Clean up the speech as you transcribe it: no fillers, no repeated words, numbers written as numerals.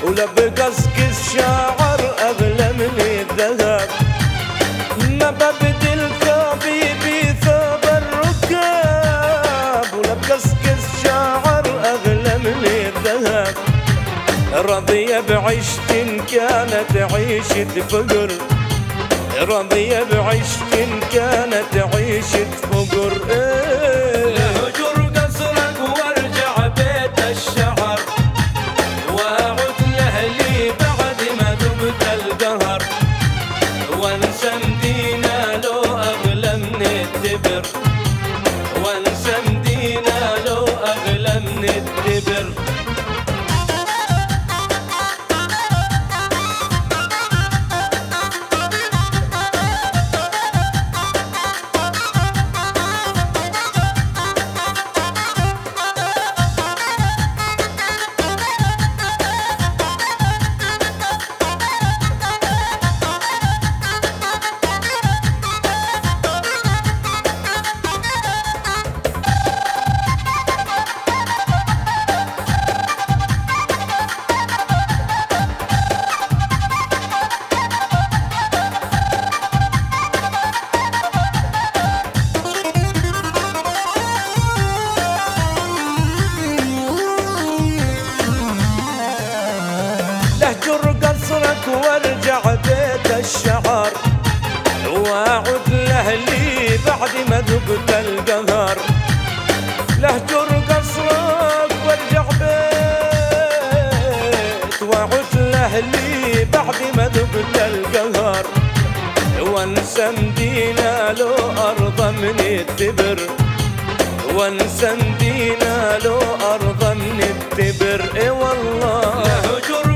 ولا بقصك الشعر أغلى من الذهب. ما ببدل حبيبي ثوب الركاب، ولا بقصك الشعر أغلى من الذهب. راضية بعيشة كانت عيشة فقر، راضية بعيشة كانت عيشة فقر. لهجر قصرك وارجع بيت الشعر، واعد لاهلي بعد ما ذقت القهر، وانسى مدينة لو اغلى من الدبر، وانسى مدينة لو اغلى من الدبر. لهجر قصرك وارجع بيت الشعر، واعد لاهلي بعد ما ذقت القهر. لهجر قصرك وارجع بيت، واعد لاهلي بعد ما ذقت القهر، وانسى مدينة لو ارضى من الدبر، وانسى مدينة لو ارضى من الدبر. اي والله لهجر